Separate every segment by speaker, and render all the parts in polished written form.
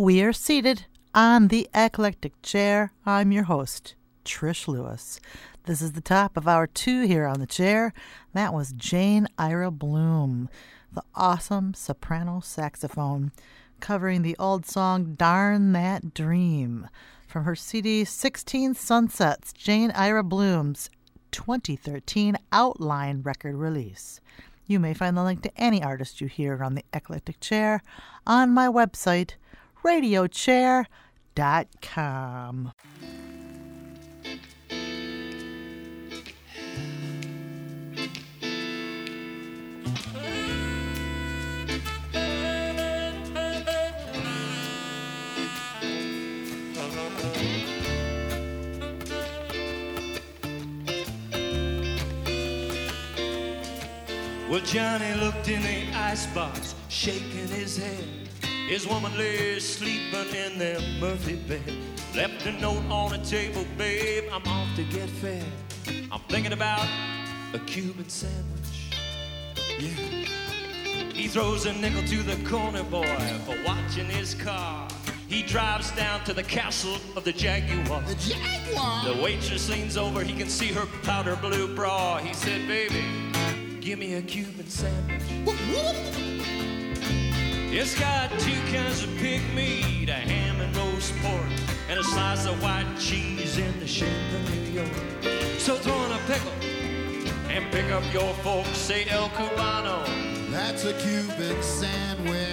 Speaker 1: We are seated on the eclectic chair. I'm your host, Trish Lewis. This is the top of hour 2 here on the chair. That was Jane Ira Bloom, the awesome soprano saxophone, covering the old song Darn That Dream from her CD 16 Sunsets, Jane Ira Bloom's 2013 Outline record release. You may find the link to any artist you hear on the eclectic chair on my website, radiochair.com.
Speaker 2: Well, Johnny looked in the icebox, shaking his head. His woman lay sleeping in their Murphy bed. Left a note on the table, babe, I'm off to get fed. I'm thinking about a Cuban sandwich. Yeah. He throws a nickel to the corner boy for watching his car. He drives down to the castle of the Jaguar.
Speaker 3: The Jaguar?
Speaker 2: The waitress leans over, he can see her powder blue bra. He said, baby, give me a Cuban sandwich. It's got 2 kinds of pig meat, a ham and roast pork, and a slice of white cheese in the shape of New York. So throw in a pickle and pick up your fork, say El Cubano.
Speaker 3: That's a Cuban sandwich.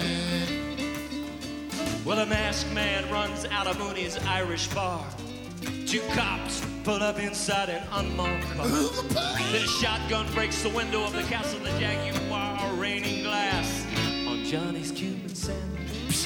Speaker 2: Well, a masked man runs out of Mooney's Irish bar. 2 cops pull up inside an unmarked car. Then a shotgun breaks the window of the castle of the Jaguar, raining glass on Johnny's Cuban sandwich.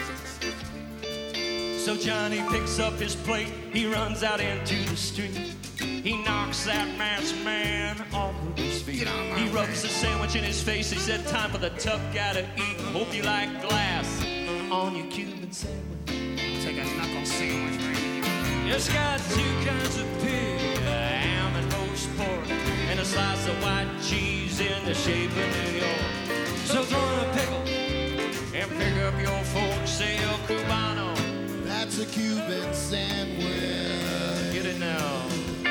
Speaker 2: So Johnny picks up his plate, he runs out into the street. He knocks that masked man off of his feet. He rubs the sandwich in his face, he said, time for the tough guy to eat. Hope you like glass on your Cuban sandwich.
Speaker 3: Take a knuckle sandwich, baby.
Speaker 2: It's got 2 kinds of pig, a ham and roast pork, and a slice of white cheese in the shape of New York. So throw in a pickle and pick up your fork, say El Cubano.
Speaker 3: That's a Cuban sandwich.
Speaker 2: Get it now.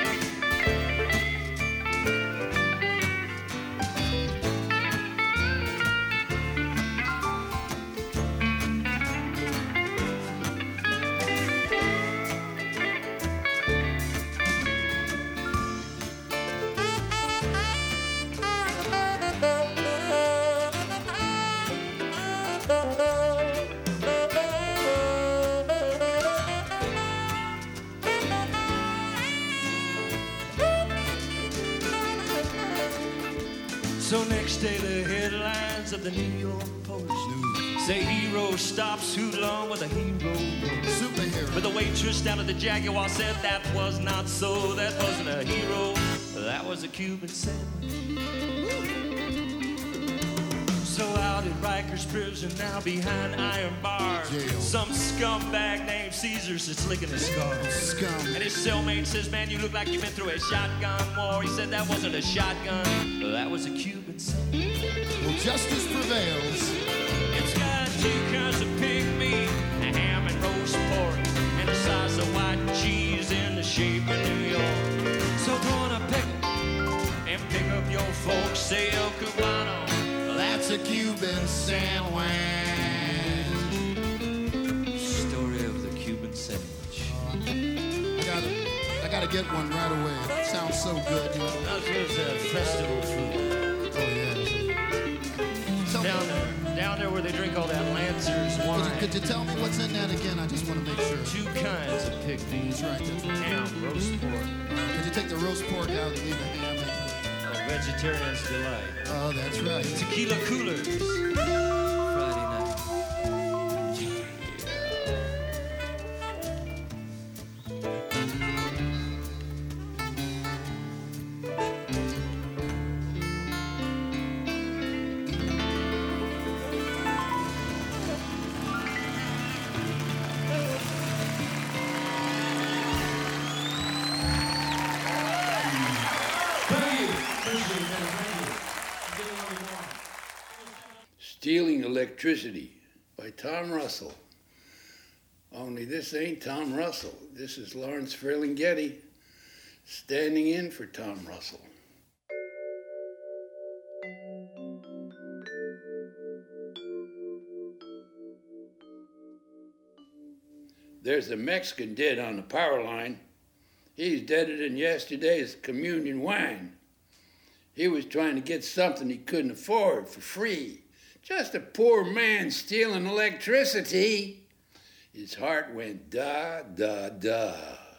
Speaker 2: So next day the headlines of the New York Post say hero stops hoodlum with a hero roast.
Speaker 3: Superhero.
Speaker 2: But the waitress down at the Jaguar said that was not so. That wasn't a hero, that was a Cuban sandwich. So out at Rikers prison now behind iron bars,
Speaker 3: Jail.
Speaker 2: some scumbag named Caesar's is licking his scars.
Speaker 3: Scum.
Speaker 2: And his cellmate says, man, you look like you've been through a shotgun war. He said that wasn't a shotgun, that was a Cuban sandwich.
Speaker 3: Well, justice prevails.
Speaker 2: It's got 2 kinds of pig meat, a ham and roast pork, and a slice of white cheese in the shape of New York. So throw in a pickle and pick up your fork, say El Cubano.
Speaker 3: That's a Cuban sandwich.
Speaker 2: Story of the Cuban sandwich.
Speaker 3: I gotta get one right away. It sounds so good, you know.
Speaker 2: That was festival food.
Speaker 3: Oh yeah.
Speaker 2: Down there where they drink all that Lancers wine.
Speaker 3: Could you tell me what's in that again? I just want to make sure.
Speaker 2: 2 kinds of pig meat.
Speaker 3: That's right.
Speaker 2: Ham, roast pork.
Speaker 3: Could you take the roast pork out and leave the ham in?
Speaker 2: Vegetarian's delight.
Speaker 3: Oh, that's right.
Speaker 2: Tequila coolers. Friday night.
Speaker 4: Stealing Electricity by Tom Russell. Only this ain't Tom Russell. This is Lawrence Ferlinghetti standing in for Tom Russell. There's a Mexican dead on the power line. He's deader than yesterday's communion wine. He was trying to get something he couldn't afford for free. Just a poor man stealing electricity. His heart went da, da, da.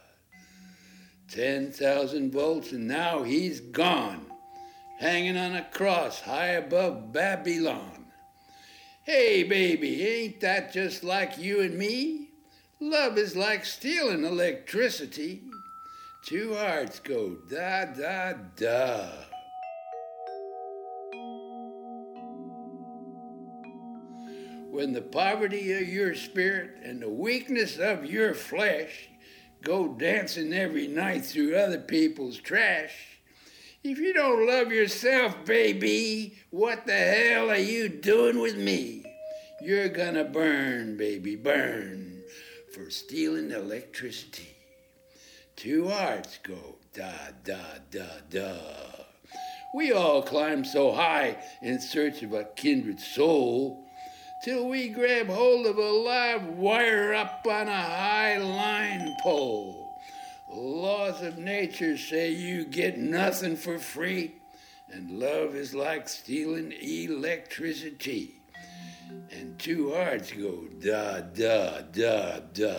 Speaker 4: 10,000 volts and now he's gone, hanging on a cross high above Babylon. Hey, baby, ain't that just like you and me? Love is like stealing electricity. Two hearts go da, da, da. When the poverty of your spirit and the weakness of your flesh go dancing every night through other people's trash, if you don't love yourself, baby, what the hell are you doing with me? You're gonna burn, baby, burn for stealing electricity. Two hearts go da, da, da, da. We all climb so high in search of a kindred soul till we grab hold of a live wire up on a high line pole. Laws of nature say you get nothing for free, and love is like stealing electricity. And two hearts go da, da, da, da.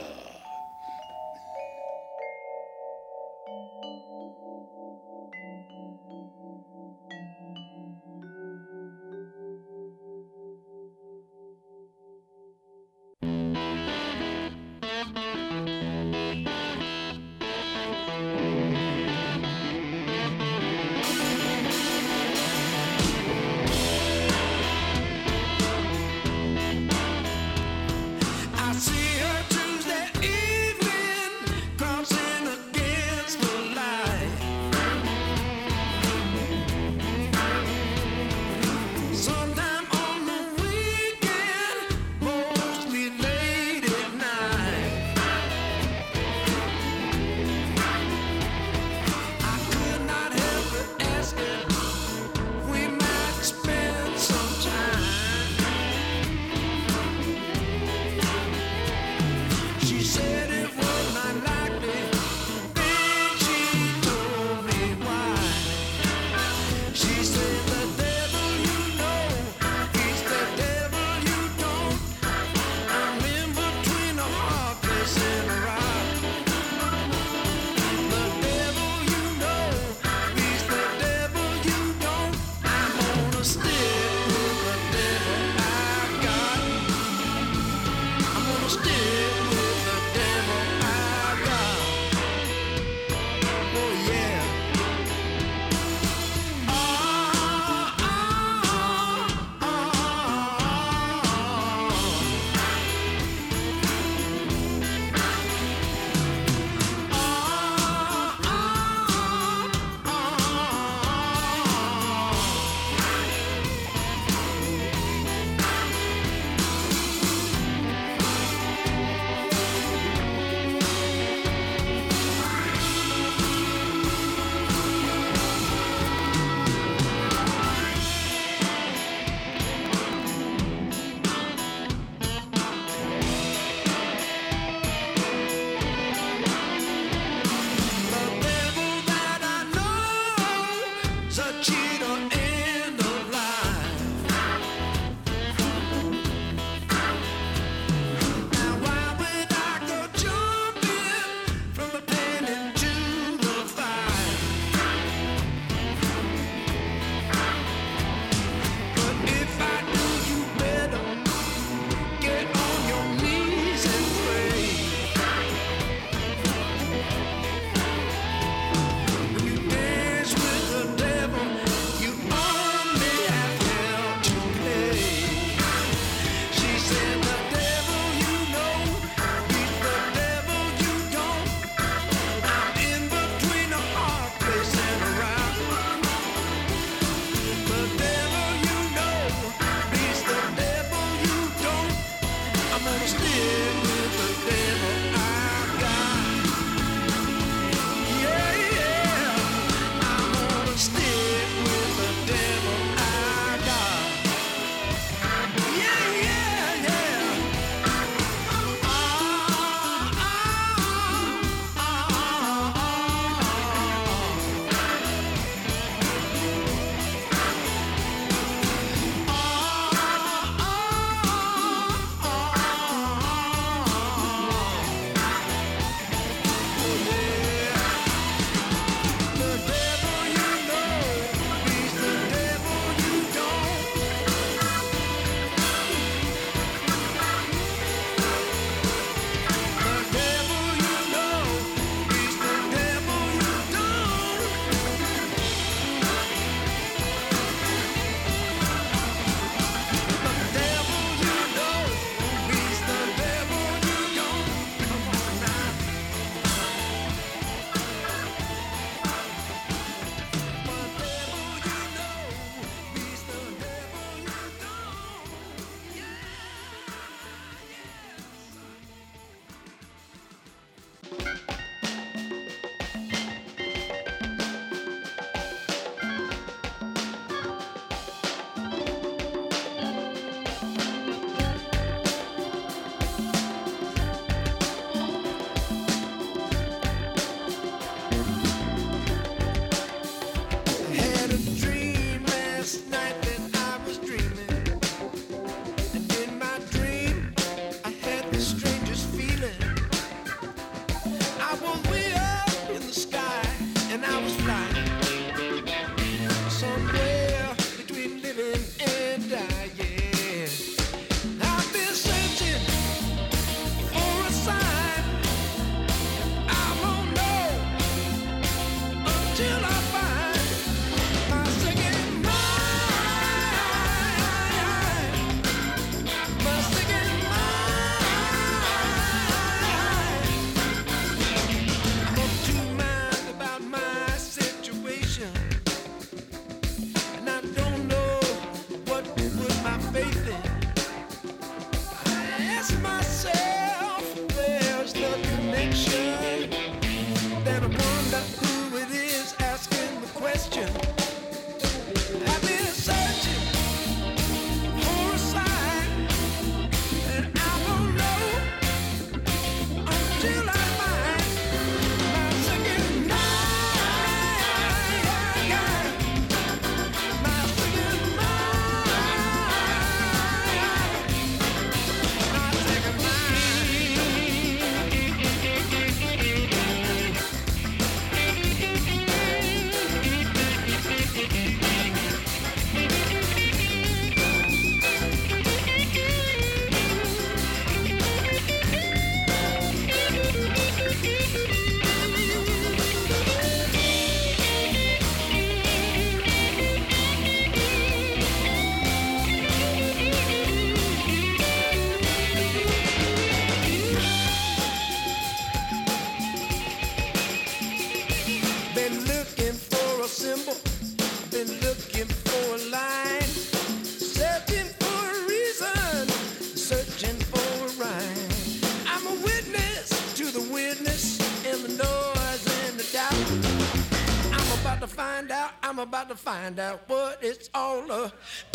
Speaker 2: find out, I'm about to find out what it's all about.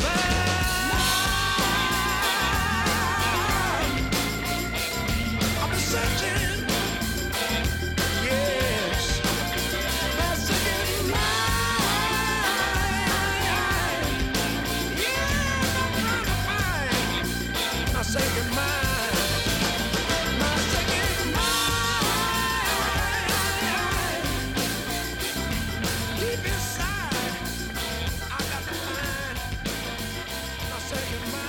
Speaker 2: I've been searching, yes, messing mine, yeah, I'm trying to find my second mind, my second mind, deep inside, I got to find my second mind.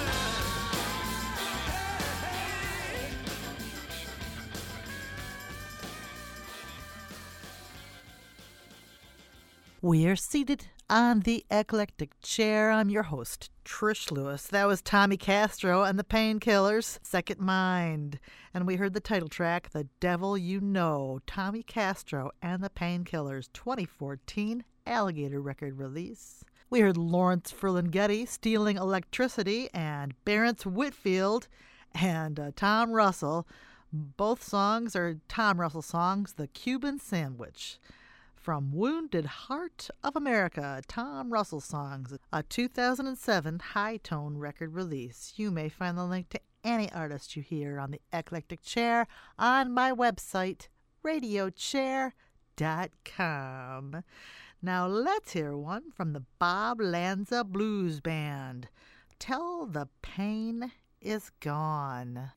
Speaker 1: We are seated on the eclectic chair. I'm your host, Trish Lewis. That was Tommy Castro and the Painkillers, Second Mind. And we heard the title track, The Devil You Know, Tommy Castro and the Painkillers, 2014 Alligator record release. We heard Lawrence Ferlinghetti, Stealing Electricity, and Barrence Whitfield and Tom Russell. Both songs are Tom Russell songs, The Cuban Sandwich. From Wounded Heart of America, Tom Russell Songs, a 2007 High-Tone record release. You may find the link to any artist you hear on the Eclectic Chair on my website, radiochair.com. Now let's hear one from the Bob Lanza Blues Band. Till the Pain is Gone.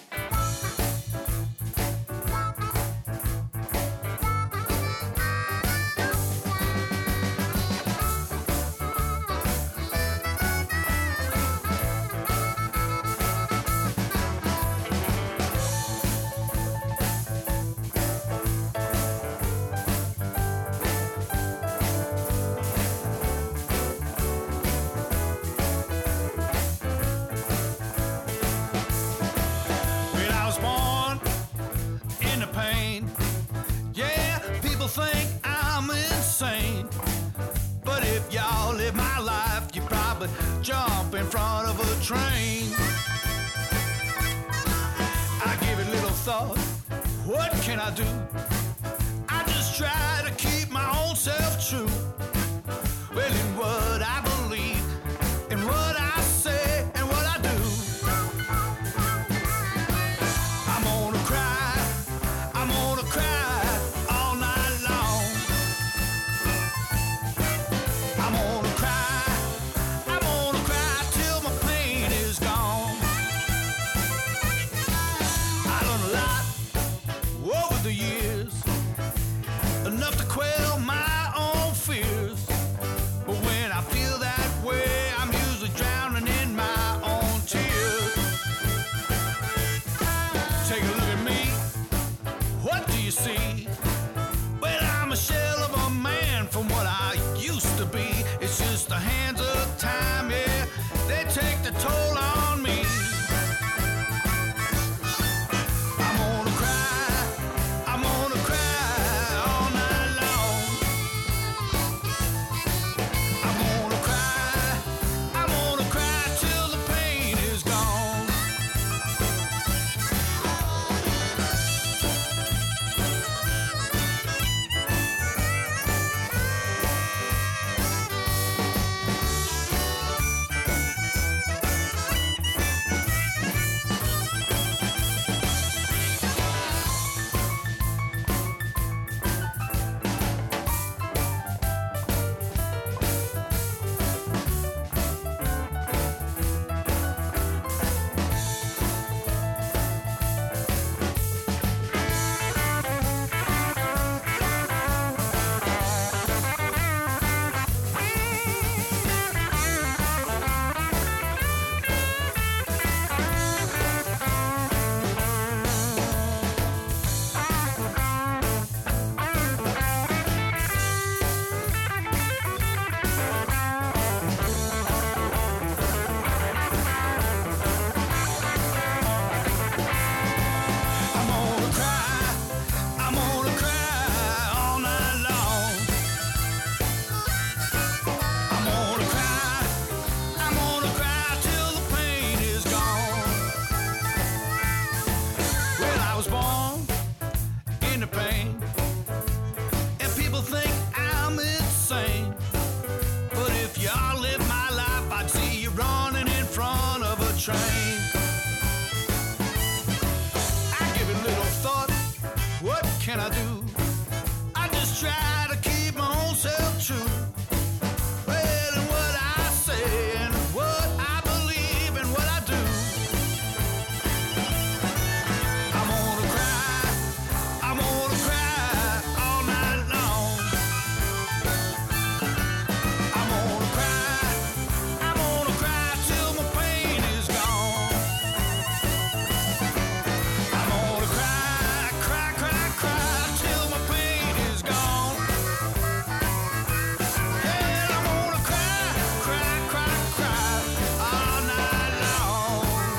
Speaker 5: Think I'm insane, but if y'all live my life, you probably jump in front of a train. I give it little thought, what can I do? I just try to keep my own self true. Well, in what I believe, in what I say, and what I do, I'm gonna cry, I'm gonna cry. The years, train. I give it little thought, what can I do? I just try to keep my own self true. Well, and what I say and what I believe and what I do. I'm gonna cry all night long. I'm gonna cry till my pain is gone. I'm gonna cry till my pain is gone. Yeah, I'm gonna cry all night long.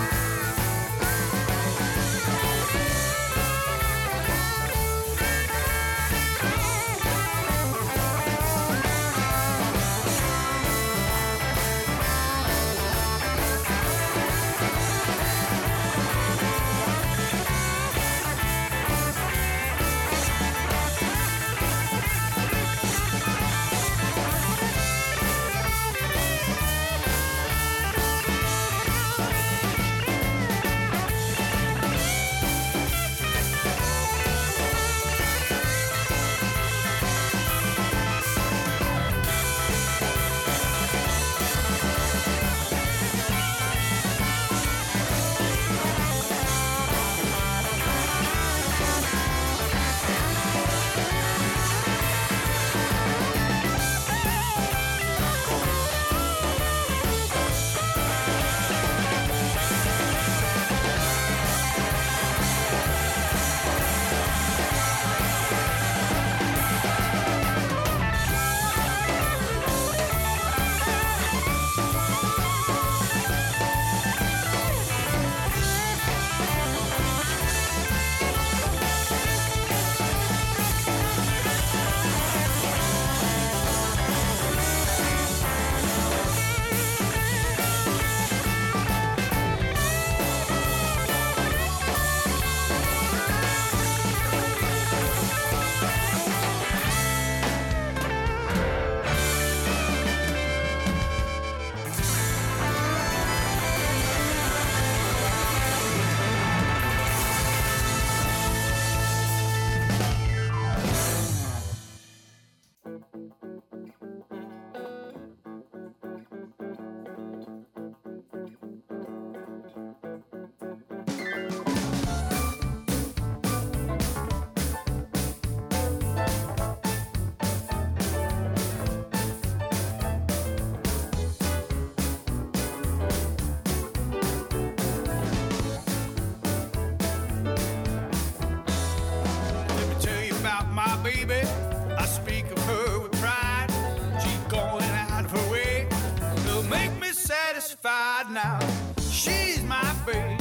Speaker 5: Let me tell you about my baby. I speak of her with pride. She's going out of her way to make me satisfied now. She's my baby.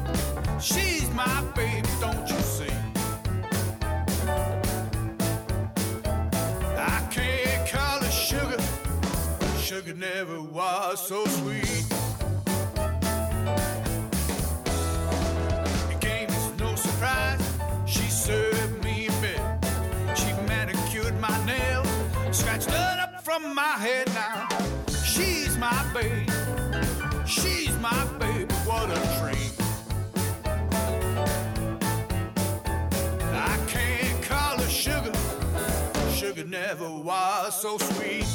Speaker 5: She's my baby, don't you see? I can't call her sugar. Sugar never was so sweet. It came as no surprise. She served me a bit. She manicured my nails, scratched dirt up from my head now. She's my baby. She's my baby. What a treat. I can't call her sugar. Sugar never was so sweet.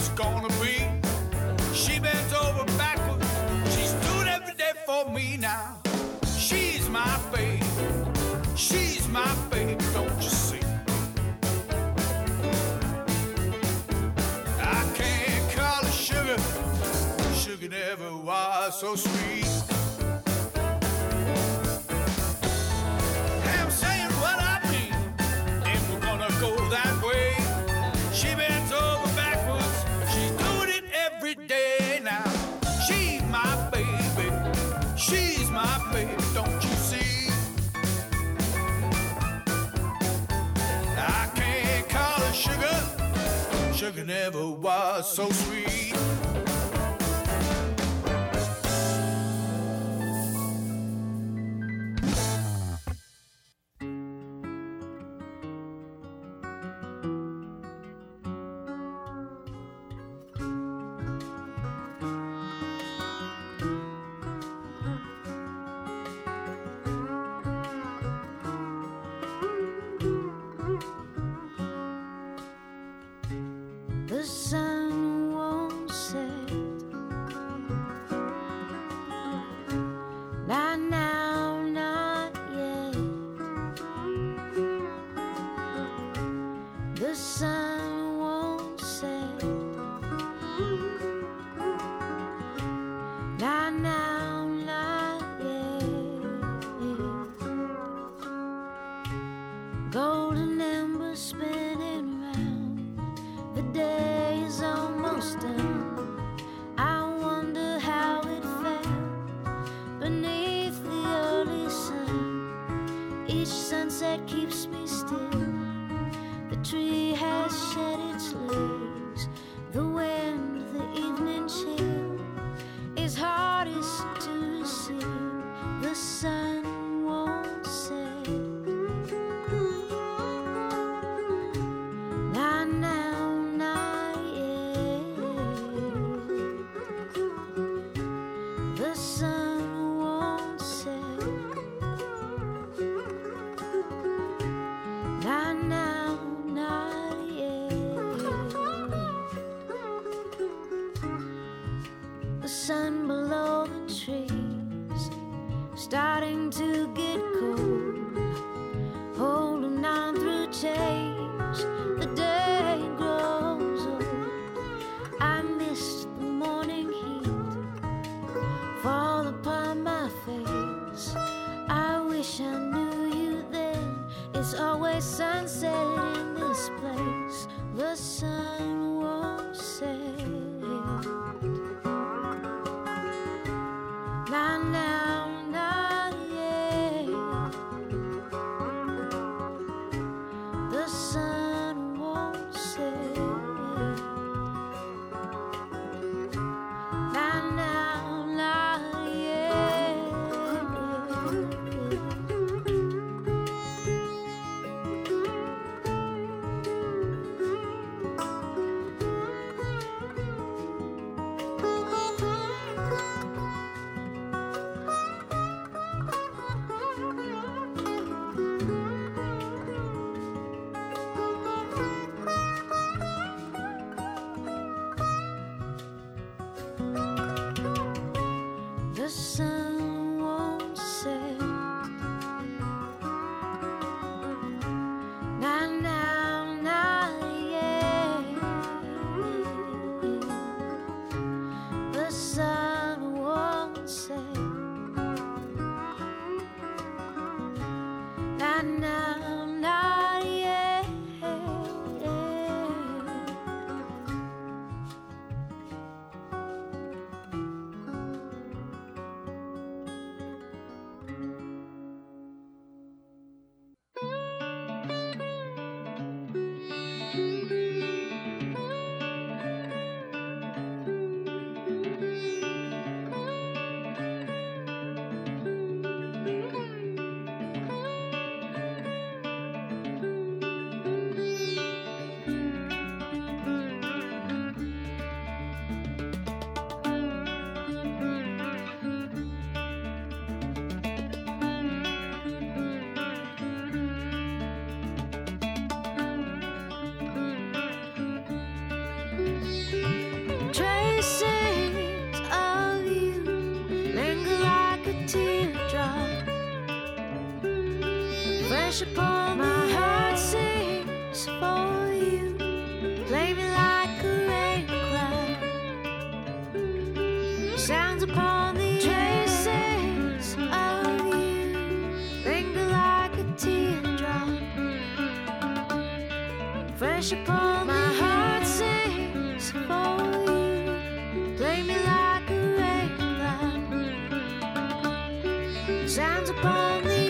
Speaker 5: Me now. sugar never was so sweet. I'm saying what I mean, and we're gonna go that way. She bends over backwards, she's doing it every day now. She's my baby, she's my baby, don't you see? I can't call her sugar, sugar never was so sweet.
Speaker 6: The sun won't set, not now, not yet. The sun won't set, not now, not yet. Golden embers spinning round, the day is almost done. I wonder how it felt beneath the early sun. Each sunset keeps me still. The tree has shed its leaves. The wind, the evening chill is hardest to receive. The sun won't set, not now, not yet. The sun won't set, not now, not yet. The sun below the trees starting to get cold, holding on through change. The day grows old. I missed the morning heat fall upon my face. I wish I knew you then. It's always sunset in this place. The sun won't set, not now, not yet. The sun won't set, not now, not yet. The sun won't set, not now, not yet. The sun won't set, not now, not yet. Traces of you linger like a teardrop, fresh upon my heart sings for you. Play me like a rain cloud, Sounds upon the traces of you linger like a teardrop. Fresh upon my heart sings for you. Play me like a rain cloud. Sounds upon the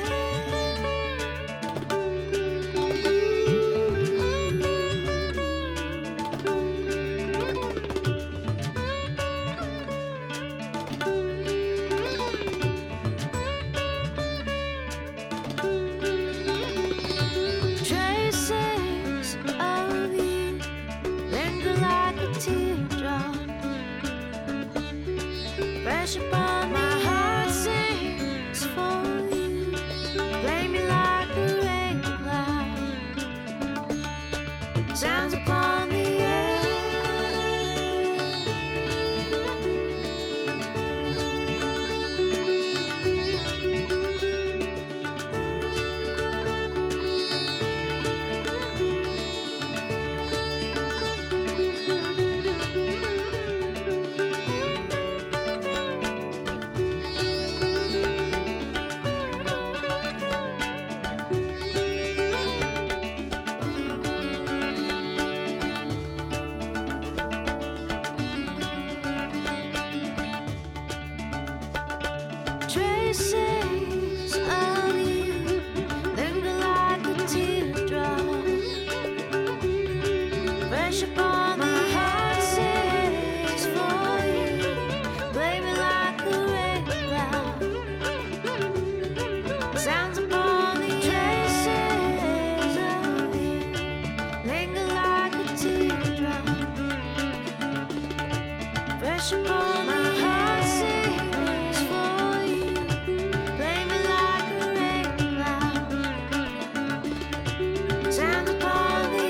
Speaker 6: traces of you linger like a teardrop. Fresh upon my heart sings for you. Play me like a rain cloud. Sounds upon the traces of you linger like a teardrop. Fresh upon my heart sings for you. Play me like a rain cloud. Sounds upon the traces of you linger like a teardrop. Fresh upon my heart sings for you. Play me like a rain cloud. Sounds upon the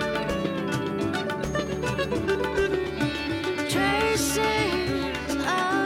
Speaker 6: traces of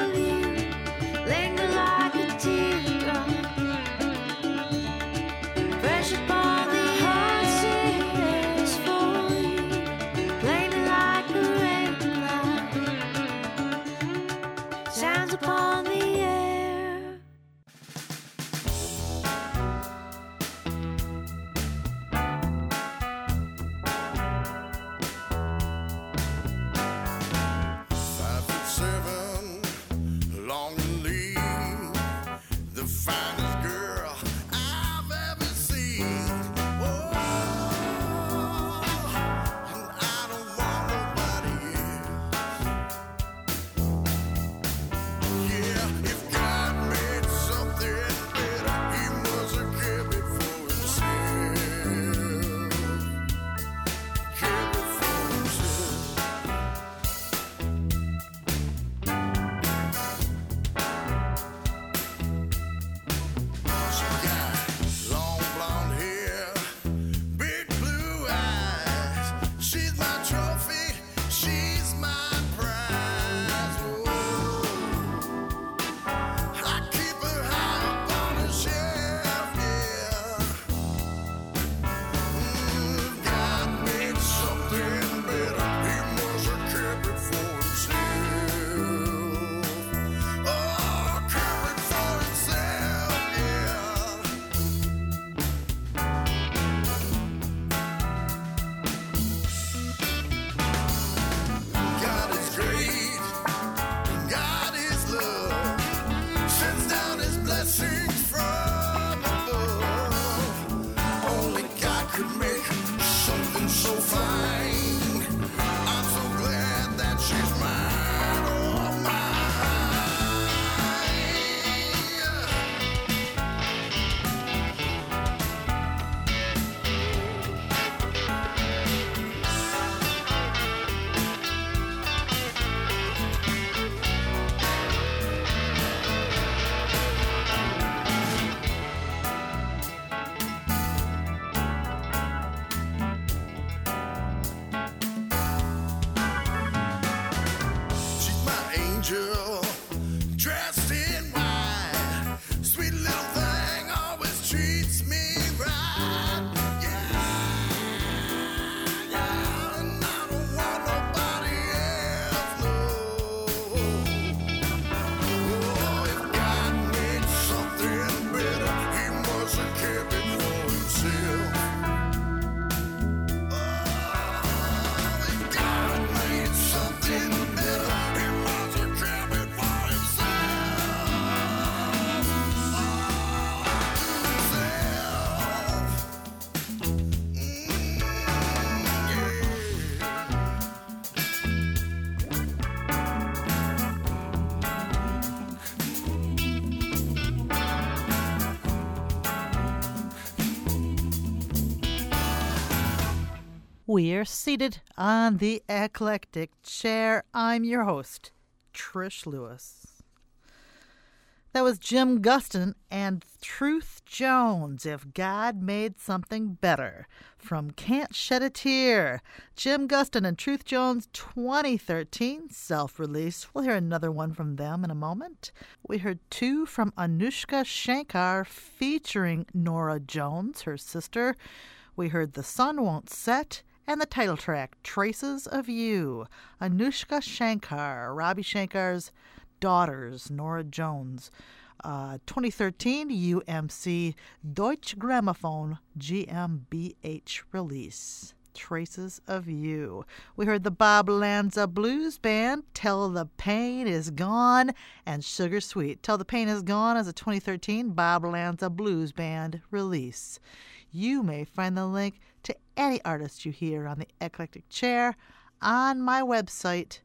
Speaker 1: We're seated on the eclectic chair. I'm your host, Trish Lewis. That was Jim Guston and Truth Jones, If God Made Something Better, from Can't Shed a Tear. Jim Guston and Truth Jones, 2013, self-release. We'll hear another one from them in a moment. We heard two from Anushka Shankar featuring Nora Jones, her sister. We heard The Sun Won't Set and the title track, Traces of You. Anushka Shankar, Ravi Shankar's daughters, Nora Jones. 2013 UMC Deutsche Grammophon GmbH release, Traces of You. We heard the Bob Lanza Blues Band, Tell the Pain Is Gone, and Sugar Sweet. Tell the Pain Is Gone is a 2013 Bob Lanza Blues Band release. You may find the link to any artist you hear on the Eclectic Chair on my website,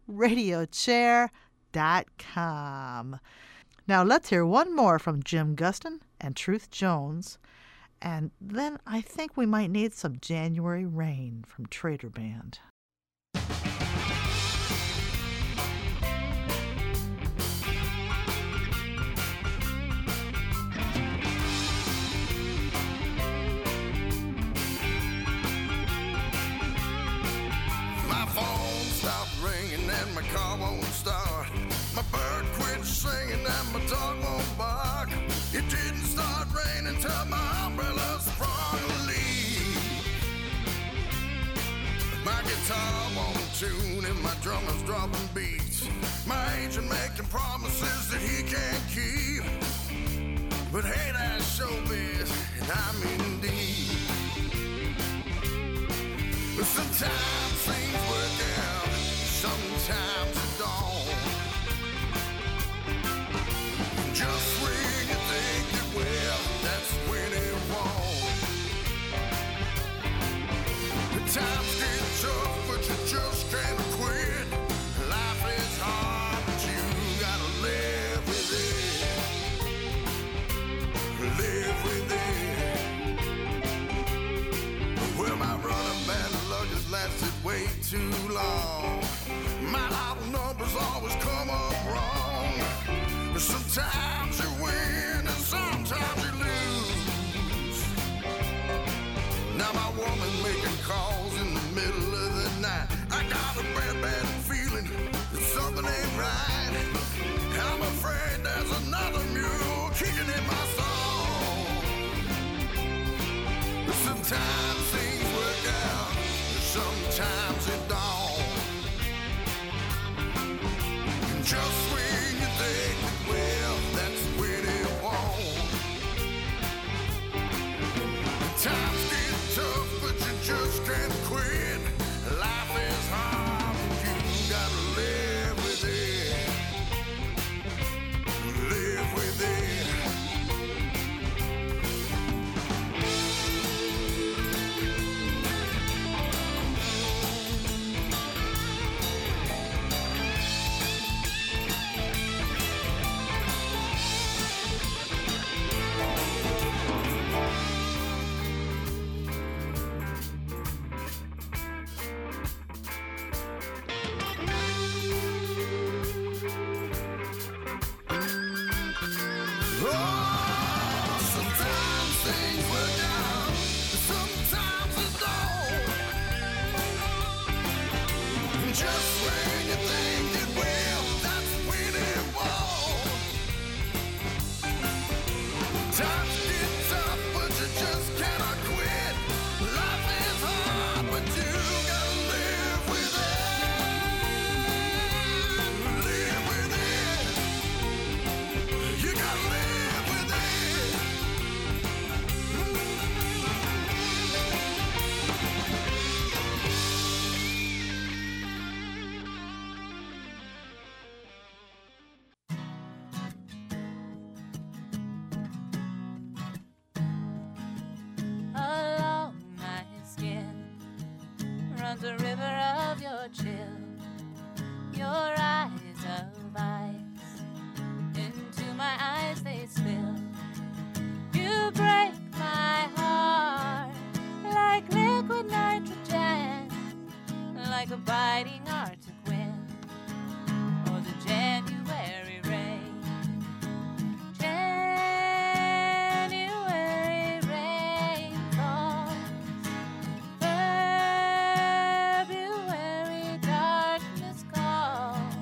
Speaker 1: radiochair.com. Now let's hear one more from Jim Guston and Truth Jones, and then I think we might need some January Rain from Trader Band.
Speaker 5: My phone stopped ringing and my car won't start. My bird quit singing and my dog won't bark. It didn't start raining till my umbrella sprung a leak. My guitar won't tune and my drummer's dropping beats. My agent making promises that he can't keep. But hey, that's showbiz and I'm in deep. But sometimes things work out, sometimes it don't. Just when you think it will, that's when it won't. The times get tough, but you just can't quit. Life is hard, but you gotta live with it. Live with it. Well, my running bad luck has lasted way too long. My lotto numbers always come up wrong. Sometimes you win and sometimes you lose. Now my woman making calls in the middle of the night. I got a bad feeling that something ain't right. I'm afraid there's another mule kicking in my soul. Sometimes things work out, sometimes it don't. And just when you think it will, that's when it won't. Times get tough, but you just can't quit. Life is hard, but you gotta live with it. Live with it. Sometimes things work out, sometimes it don't. Just when you think it will, that's when it won't. Times get tough, but you just cannot quit. Life is hard, but you gotta live with it. Live with it. You gotta live with it.
Speaker 6: Along my skin runs a river of your chill, your eyes of ice. Into my eyes they spill. You break my heart like liquid nitrogen. burning Arctic wind or the January rain. January rain falls, February darkness calls.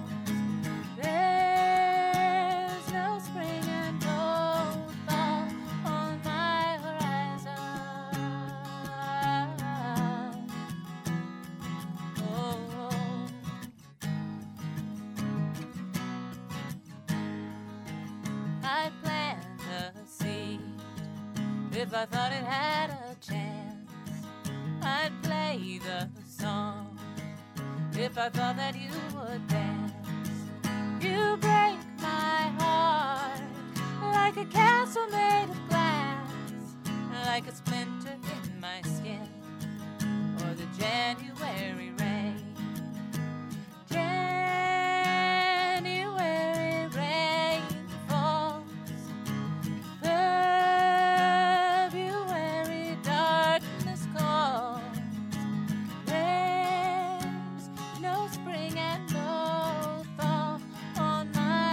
Speaker 6: There's no spring and no fall on my horizon. I'd plant a seed if I thought it had a chance. I'd play the song if I thought that you would dance. You break my heart like a castle made of glass, like a splinter in my skin or the January rain. January rain falls, February darkness calls. There's no spring and no fall on my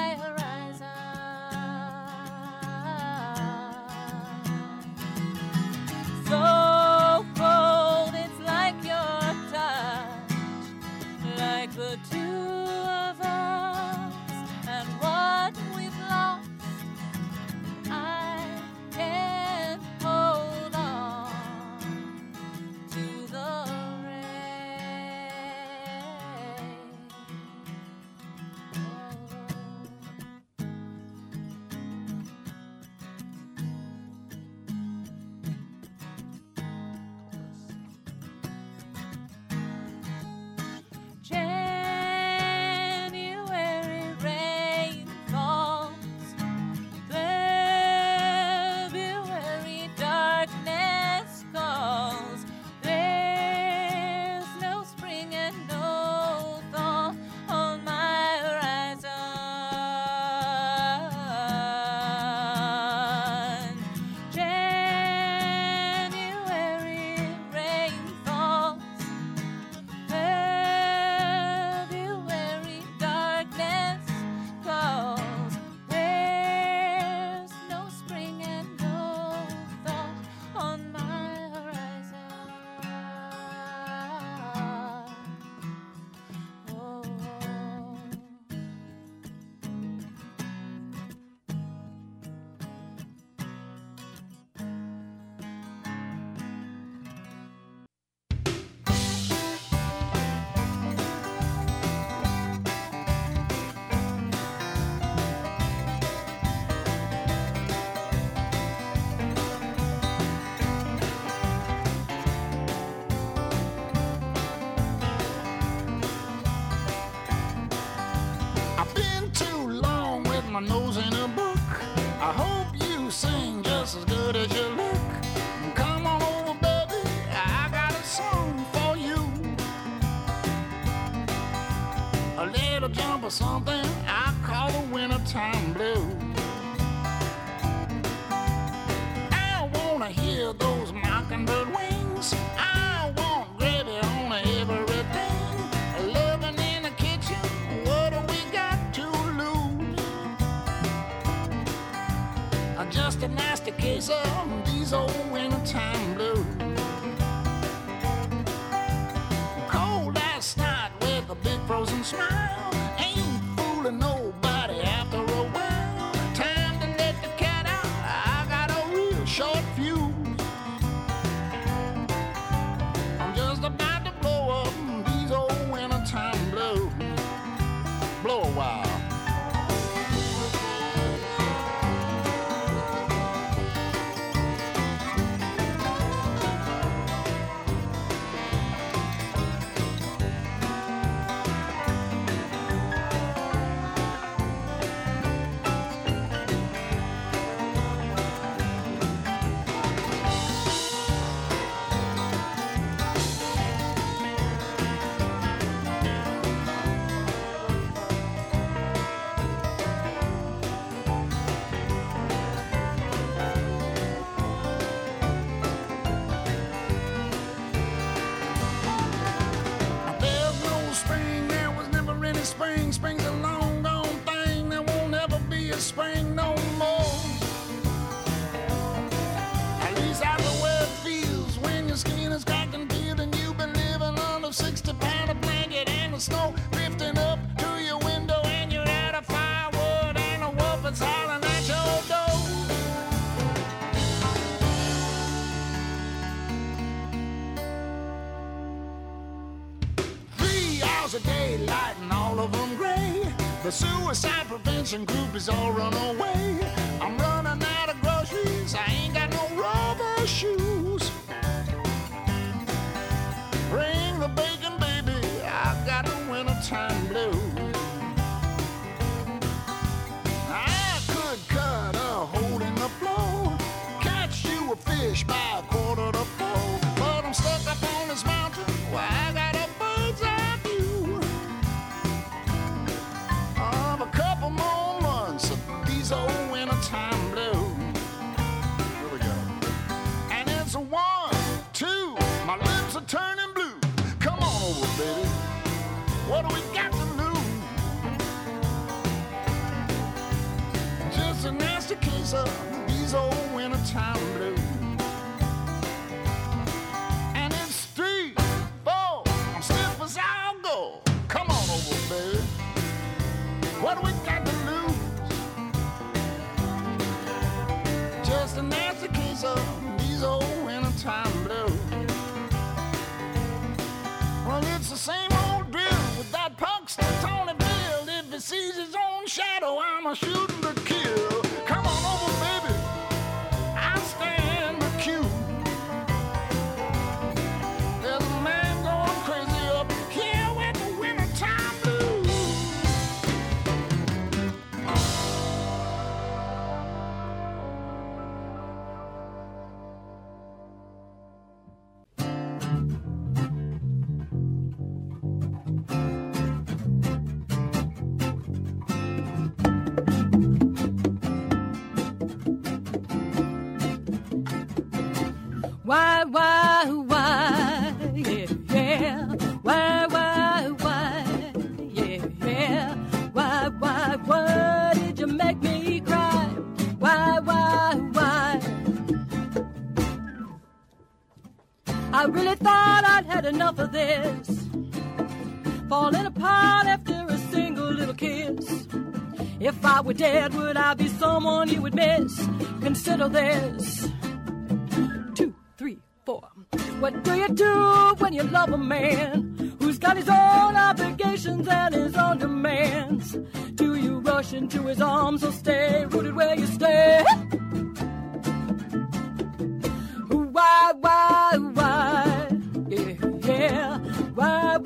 Speaker 6: horizon. So cold, it's like your touch, like the two of us and what we've lost. I can't hold on to the rain. January rain falls, February darkness calls. There's no spring and no thaw on my horizon. January rain falls, February darkness calls. There's no spring and no thaw on my horizon. Oh.
Speaker 5: I've been too long with my nose in a book. I hope you sing just as good as you look. Come on over, baby, I got a song for you. A little jump or something I call the wintertime blue. I wanna hear those mockingbird wings. I want gravy on everything. Living in the kitchen, what do we got to lose? Just a nasty case of these old wintertime blues. Cold last night with a big frozen smile. Ain't fooling nobody after a while. Time to let the cat out, I got a real short fuse. I'm just about to blow up these old wintertime blues. Blow a while. drifting up to your window and you're out of firewood and a wolf is howling at your door. 3 hours a day, lighting all of them gray. The suicide prevention group is all run away. I'm running out of groceries, I ain't got no rubber shoes. Bring the bacon, baby, I got the wintertime blues. I could cut a hole in the floor, catch you a fish by 3:45, but I'm stuck up on this mountain where I got a bird's eye view of a couple more months of these old wintertime blues. Here we go. And it's a 1, 2, my lips are turning blue. Come on over, baby. What do we got to lose? Just a nasty case of these old wintertime blues. And it's 3, 4, I'm stiff as I'll go. Come on over, baby. What do we got to lose? Just a nasty case of these old wintertime blues. Well, it's the same old drill with that Punxsutawney Bill. If he sees his own shadow, I'm a shooting to kill. Come on over, baby, I stand accused. There's a man going crazy up here with the wintertime blues.
Speaker 7: Why, yeah, yeah. Why, yeah, yeah. Why did you make me cry? Why? I really thought I'd had enough of this, falling apart after a single little kiss. If I were dead, would I be someone you would miss? Consider this. 2, 3, 4. What do you do when you love a man who's got his own obligations and his own demands? Do you rush into his arms or stay rooted where you stay? Why? Yeah, yeah. Why?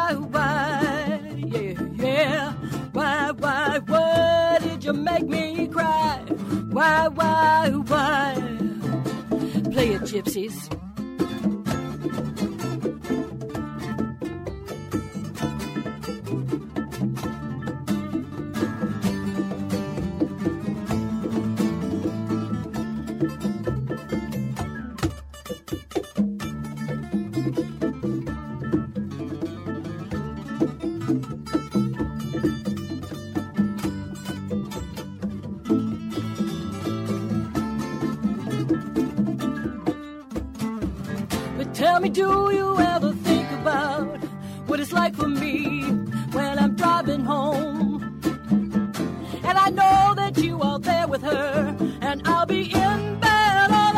Speaker 7: Yeah, yeah. Why? What did you make me cry? Why? Play it, gypsies. Tell me, do you ever think about what it's like for me when I'm driving home? And I know that you are there with her, and I'll be in bed all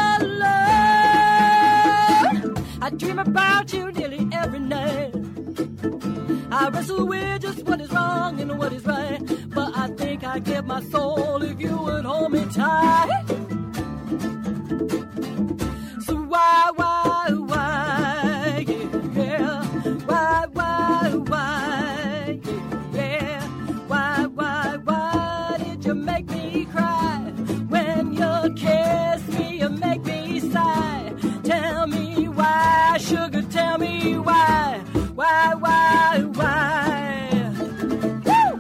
Speaker 7: alone. I dream about you nearly every night. I wrestle with just what is wrong and what is right, but I think I'd give my soul if you would hold me tight. So why, yeah, yeah, why did you make me cry? When you kiss me, you make me sigh. Tell me why, sugar, tell me why, Woo!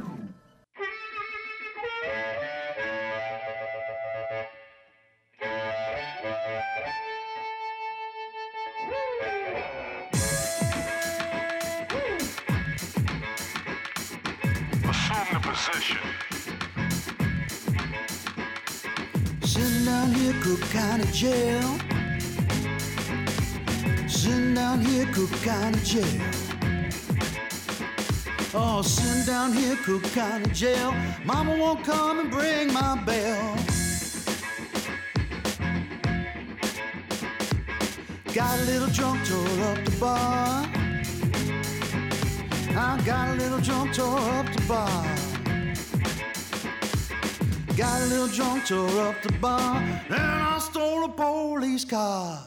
Speaker 5: Assume the position.
Speaker 8: Sitting down here, Cook County Jail. Sitting down here, Cook County Jail. Oh, sitting down here, Cook County Jail. Mama won't come and ring my bell. Got a little drunk, tore up the bar. I got a little drunk, tore up the bar. Got a little drunk, tore up the bar. Then I stole a police car.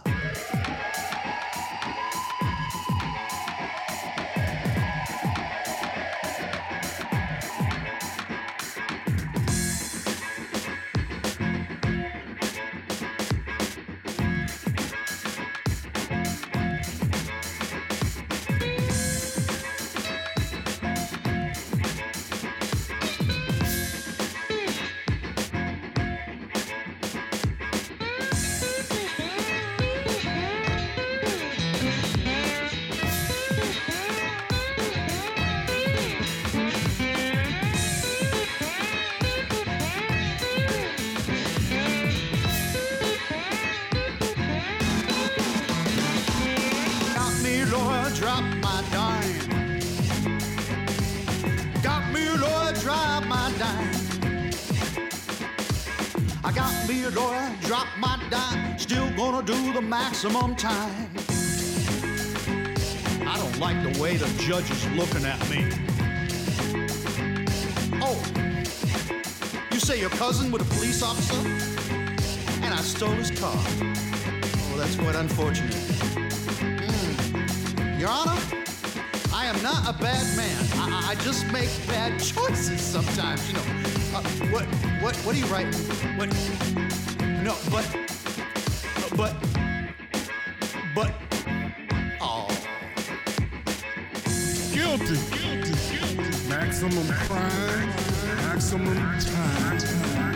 Speaker 8: Drop my dime. Got me a lawyer, drop my dime. I got me a lawyer, drop my dime. Still gonna do the maximum time. I don't like the way the judge is looking at me. Oh, you say your cousin was a police officer? And I stole his car. Oh, that's quite unfortunate. Your Honor, I am not a bad man. I just make bad choices sometimes, you know. What are you writing? What? No, but. Oh.
Speaker 9: Guilty. Maximum crime, maximum time.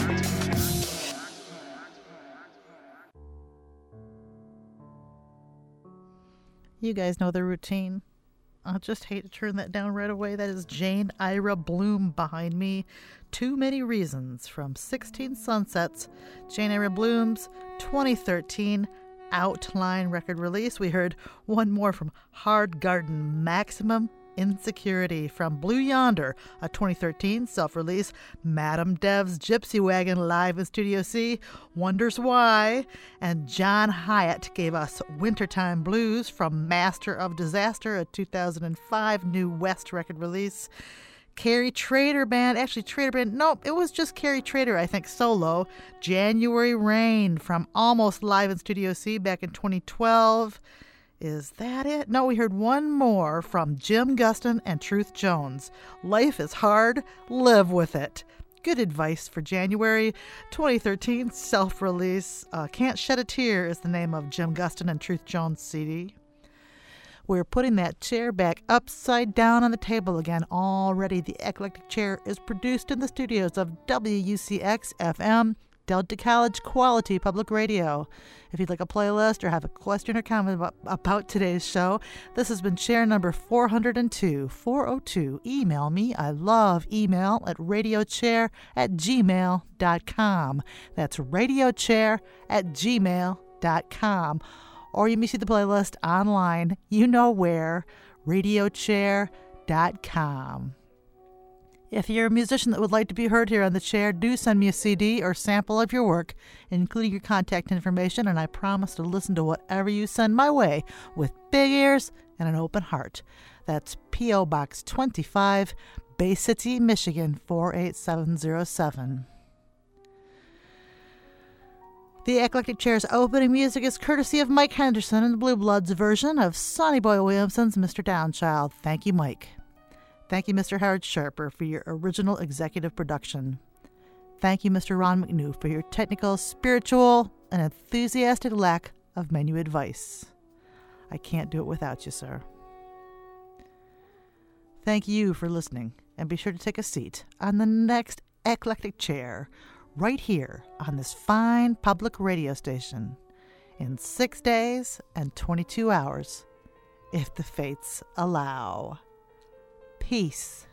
Speaker 1: You guys know the routine. I'll just hate to turn that down right away. That is Jane Ira Bloom behind me. Too Many Reasons from 16 Sunsets, Jane Ira Bloom's 2013 Outline record release. We heard one more from Hard Garden, Maximum Insecurity from Blue Yonder, a 2013 self-release. Madam Dev's Gypsy Wagon live in Studio C, Wonders Why. And John Hyatt gave us Wintertime Blues from Master of Disaster, a 2005 New West record release. Carrie Trader Band, nope, it was just Carrie Trader, I think, solo. January Rain from Almost live in Studio C back in 2012. Is that it? No, we heard one more from Jim Guston and Truth Jones. Life is hard, live with it. Good advice for January 2013 self-release. Can't Shed a Tear is the name of Jim Guston and Truth Jones CD. We're putting that chair back upside down on the table again already. The Eclectic Chair is produced in the studios of WUCX-FM, Delta College Quality Public Radio. If you'd like a playlist or have a question or comment about today's show, this has been chair number 402. Email me. I love email at radiochair@gmail.com. That's radiochair@gmail.com. Or you may see the playlist online. You know where. radiochair.com. If you're a musician that would like to be heard here on the chair, do send me a CD or sample of your work, including your contact information, and I promise to listen to whatever you send my way with big ears and an open heart. That's P.O. Box 25, Bay City, Michigan, 48707. The Eclectic Chair's opening music is courtesy of Mike Henderson and the Blue Bloods version of Sonny Boy Williamson's Mr. Downchild. Thank you, Mike. Thank you, Mr. Howard Sharper, for your original executive production. Thank you, Mr. Ron McNew, for your technical, spiritual, and enthusiastic lack of menu advice. I can't do it without you, sir. Thank you for listening, and be sure to take a seat on the next Eclectic Chair right here on this fine public radio station in 6 days and 22 hours, if the fates allow. Peace.